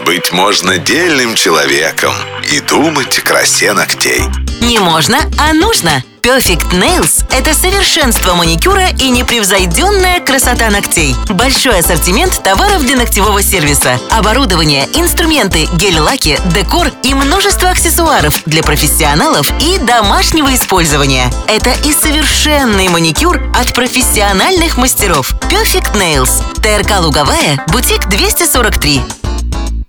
Быть можно дельным человеком и думать о красе ногтей. Не можно, а нужно. Perfect Nails – это совершенство маникюра и непревзойденная красота ногтей. Большой ассортимент товаров для ногтевого сервиса, оборудование, инструменты, гель-лаки, декор и множество аксессуаров для профессионалов и домашнего использования. Это и совершенный маникюр от профессиональных мастеров. Perfect Nails. ТРК Луговая, бутик 243.